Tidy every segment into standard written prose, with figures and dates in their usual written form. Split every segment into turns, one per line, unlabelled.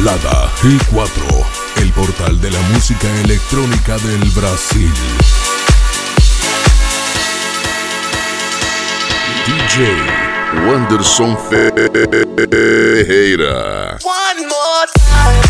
Balada G4, el portal de la música electrónica del Brasil. DJ Wanderson Ferreira.
One more time.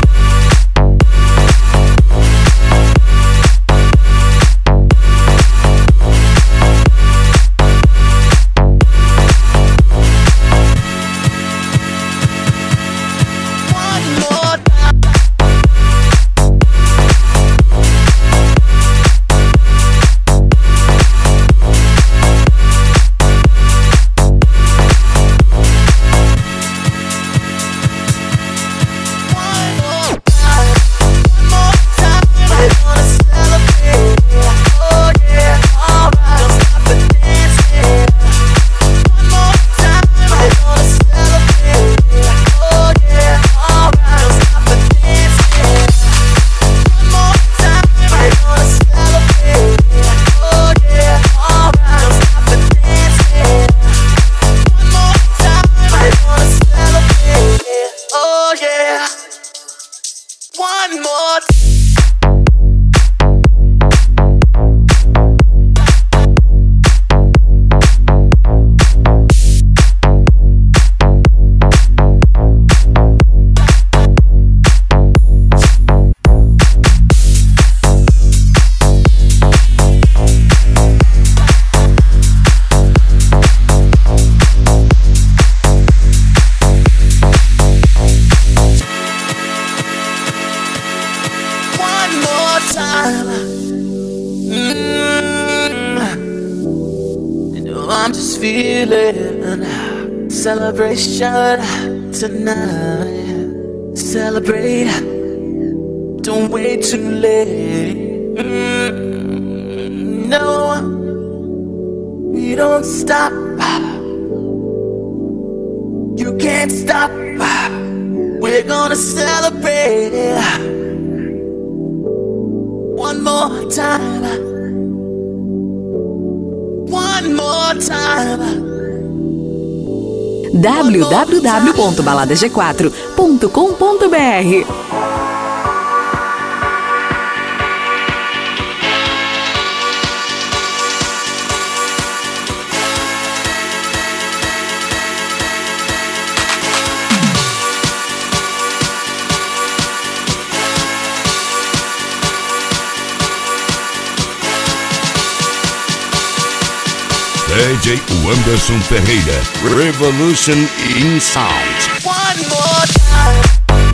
I'm just feeling celebration tonight. Celebrate, don't wait too late. No, we don't stop. You can't stop. We're gonna celebrate one more time. One more time.
www.baladag4.com.br.
DJ Wanderson Ferreira. Revolution in Sound.
One more time.